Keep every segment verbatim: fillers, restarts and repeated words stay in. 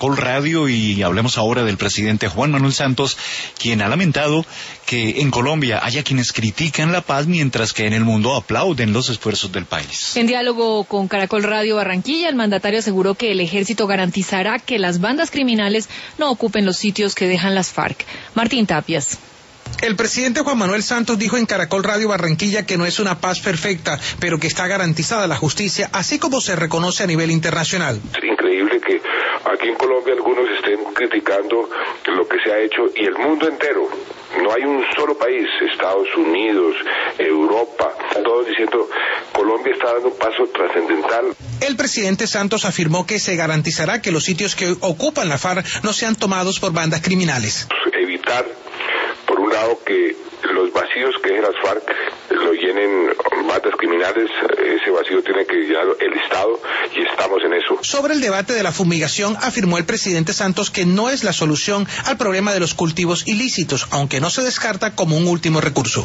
Caracol Radio y hablemos ahora del presidente Juan Manuel Santos, quien ha lamentado que en Colombia haya quienes critican la paz mientras que en el mundo aplauden los esfuerzos del país. En diálogo con Caracol Radio Barranquilla, el mandatario aseguró que el ejército garantizará que las bandas criminales no ocupen los sitios que dejan las FARC. Martín Tapias. El presidente Juan Manuel Santos dijo en Caracol Radio Barranquilla que no es una paz perfecta, pero que está garantizada la justicia, así como se reconoce a nivel internacional. Es increíble que aquí en Colombia algunos estén criticando lo que se ha hecho y el mundo entero. No hay un solo país, Estados Unidos, Europa, todos diciendo Colombia está dando un paso trascendental. El presidente Santos afirmó que se garantizará que los sitios que ocupan la FARC no sean tomados por bandas criminales. Evitar, por un lado, que los vacíos que dejen las FARC lo llenen bandas criminales, ese vacío tiene que llenarlo el Estado y estamos en eso. Sobre el debate de la fumigación, afirmó el presidente Santos que no es la solución al problema de los cultivos ilícitos, aunque no se descarta como un último recurso.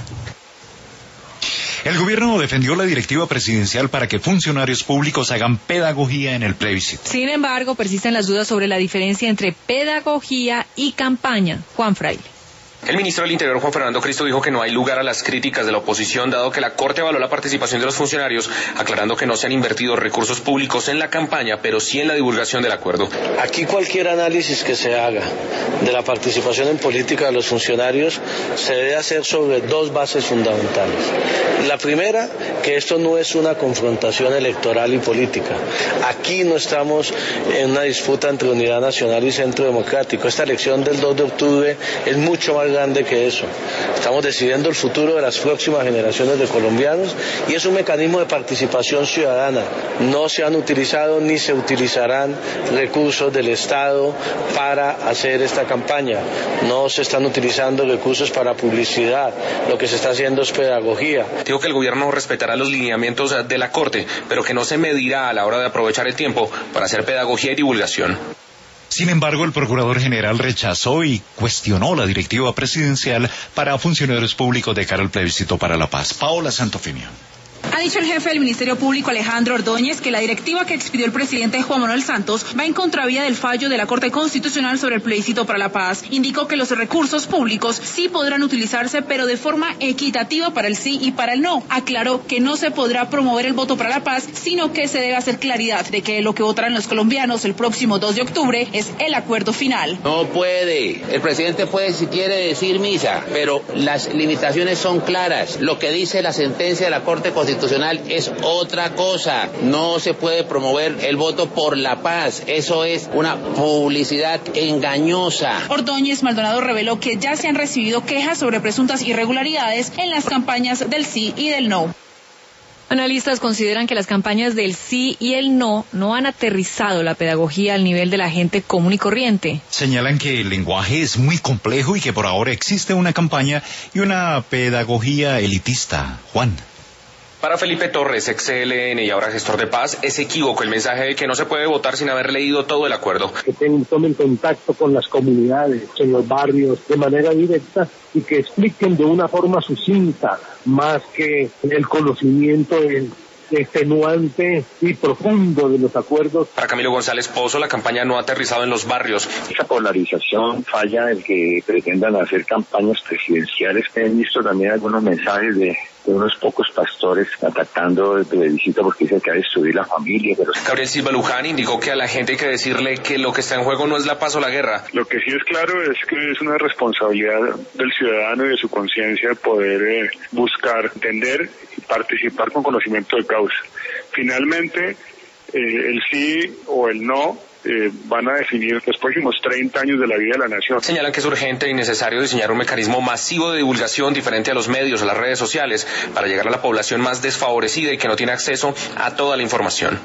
El gobierno defendió la directiva presidencial para que funcionarios públicos hagan pedagogía en el plebiscito. Sin embargo, persisten las dudas sobre la diferencia entre pedagogía y campaña. Juan Fraile. El ministro del Interior, Juan Fernando Cristo, dijo que no hay lugar a las críticas de la oposición, dado que la Corte avaló la participación de los funcionarios, aclarando que no se han invertido recursos públicos en la campaña, pero sí en la divulgación del acuerdo. Aquí cualquier análisis que se haga de la participación en política de los funcionarios se debe hacer sobre dos bases fundamentales. La primera, que esto no es una confrontación electoral y política. Aquí no estamos en una disputa entre Unidad Nacional y Centro Democrático. Esta elección del dos de octubre es mucho más grande que eso. Estamos decidiendo el futuro de las próximas generaciones de colombianos y es un mecanismo de participación ciudadana. No se han utilizado ni se utilizarán recursos del Estado para hacer esta campaña. No se están utilizando recursos para publicidad. Lo que se está haciendo es pedagogía. Digo que el gobierno respetará los lineamientos de la Corte, pero que no se medirá a la hora de aprovechar el tiempo para hacer pedagogía y divulgación. Sin embargo, el procurador general rechazó y cuestionó la directiva presidencial para funcionarios públicos de cara al plebiscito para la paz. Paola Santofimio. Ha dicho el jefe del Ministerio Público, Alejandro Ordóñez, que la directiva que expidió el presidente Juan Manuel Santos va en contravía del fallo de la Corte Constitucional sobre el plebiscito para la paz. Indicó que los recursos públicos sí podrán utilizarse, pero de forma equitativa para el sí y para el no. Aclaró que no se podrá promover el voto para la paz, sino que se debe hacer claridad de que lo que votarán los colombianos el próximo dos de octubre es el acuerdo final. No puede. El presidente puede, si quiere, decir misa, pero las limitaciones son claras. Lo que dice la sentencia de la Corte Constitucional es otra cosa. No se puede promover el voto por la paz. Eso es una publicidad engañosa. Ordóñez Maldonado reveló que ya se han recibido quejas sobre presuntas irregularidades en las campañas del sí y del no. Analistas consideran que las campañas del sí y el no no han aterrizado la pedagogía al nivel de la gente común y corriente. Señalan que el lenguaje es muy complejo y que por ahora existe una campaña y una pedagogía elitista. Juan. Para Felipe Torres, ex C L N y ahora gestor de paz, es equívoco el mensaje de que no se puede votar sin haber leído todo el acuerdo. Que tomen contacto con las comunidades, en los barrios, de manera directa y que expliquen de una forma sucinta, más que el conocimiento del extenuante y profundo de los acuerdos. Para Camilo González Pozo, la campaña no ha aterrizado en los barrios. Esa polarización falla del que pretendan hacer campañas presidenciales. He visto también algunos mensajes de, de unos pocos pastores atacando el plebiscito porque dicen que hay que destruir la familia. Pero... Gabriel Silva Luján indicó que a la gente hay que decirle que lo que está en juego no es la paz o la guerra. Lo que sí es claro es que es una responsabilidad del ciudadano y de su conciencia poder eh, buscar, entender y participar con conocimiento de causa. Finalmente, eh, el sí o el no eh, van a definir los próximos treinta años de la vida de la nación. Señalan que es urgente y necesario diseñar un mecanismo masivo de divulgación diferente a los medios, a las redes sociales, para llegar a la población más desfavorecida y que no tiene acceso a toda la información.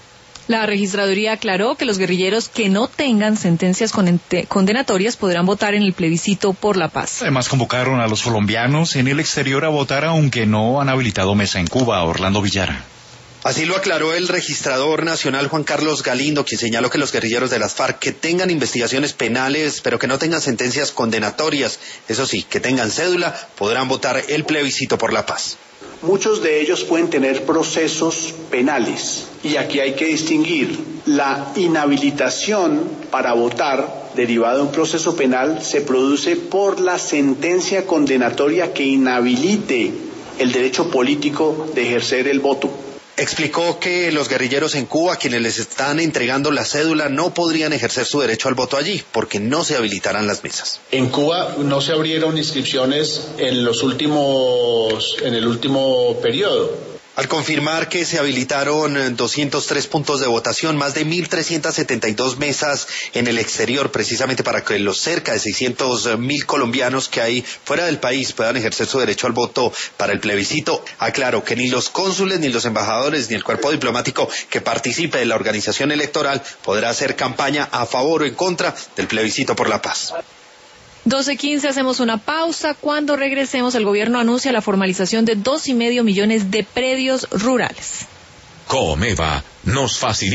La registraduría aclaró que los guerrilleros que no tengan sentencias condenatorias podrán votar en el plebiscito por la paz. Además convocaron a los colombianos en el exterior a votar aunque no han habilitado mesa en Cuba. Orlando Villara. Así lo aclaró el registrador nacional Juan Carlos Galindo, quien señaló que los guerrilleros de las FARC que tengan investigaciones penales, pero que no tengan sentencias condenatorias, eso sí, que tengan cédula, podrán votar el plebiscito por la paz. Muchos de ellos pueden tener procesos penales y aquí hay que distinguir. La inhabilitación para votar derivada de un proceso penal se produce por la sentencia condenatoria que inhabilite el derecho político de ejercer el voto. Explicó que los guerrilleros en Cuba, quienes les están entregando la cédula, no podrían ejercer su derecho al voto allí, porque no se habilitarán las mesas. En Cuba no se abrieron inscripciones en los últimos, en el último periodo. Al confirmar que se habilitaron doscientos tres puntos de votación, más de mil trescientas setenta y dos mesas en el exterior, precisamente para que los cerca de seiscientos mil colombianos que hay fuera del país puedan ejercer su derecho al voto para el plebiscito. Aclaro que ni los cónsules, ni los embajadores, ni el cuerpo diplomático que participe de la organización electoral podrá hacer campaña a favor o en contra del plebiscito por la paz. doce quince, hacemos una pausa. Cuando regresemos, el gobierno anuncia la formalización de dos y medio millones de predios rurales. Comeva nos facilita